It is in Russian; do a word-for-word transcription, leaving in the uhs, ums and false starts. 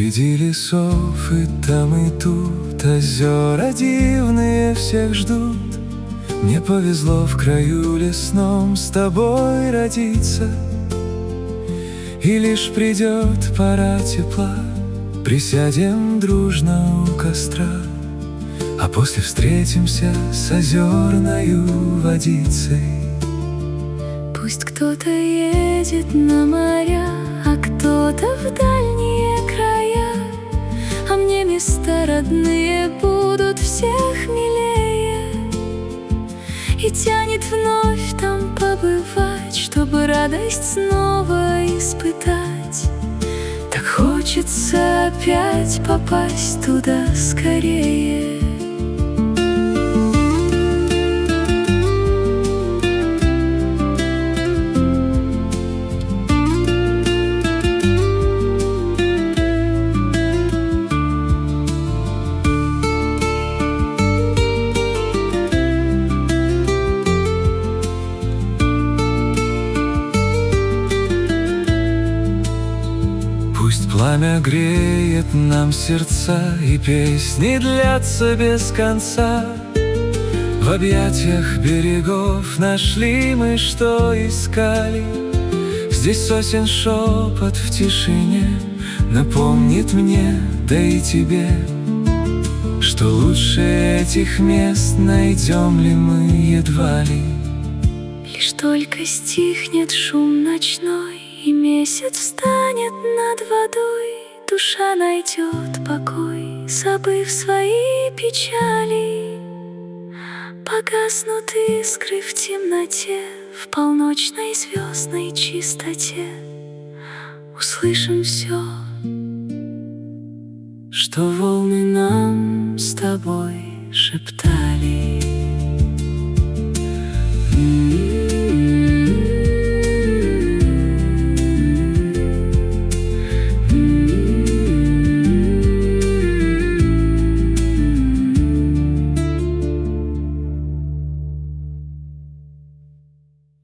Среди лесов и там и тут озера дивные всех ждут. Мне повезло в краю лесном с тобой родиться. И лишь придет пора тепла, присядем дружно у костра, а после встретимся с озерною водицей. Пусть кто-то едет на моря, а кто-то в дальние края, а мне места родные будут всех милее. И тянет вновь там побывать, чтобы радость снова испытать. Так хочется опять попасть туда скорее. Пусть пламя греет нам сердца, и песни длятся без конца. В объятиях берегов нашли мы, что искали. Здесь сосен шепот в тишине напомнит мне, да и тебе, что лучше этих мест найдем ли мы едва ли. Лишь только стихнет шум ночной, и месяц встанет над водой, душа найдет покой, забыв свои печали. Погаснут искры в темноте, в полночной звездной чистоте. Услышим все, что волны нам с тобой шептали.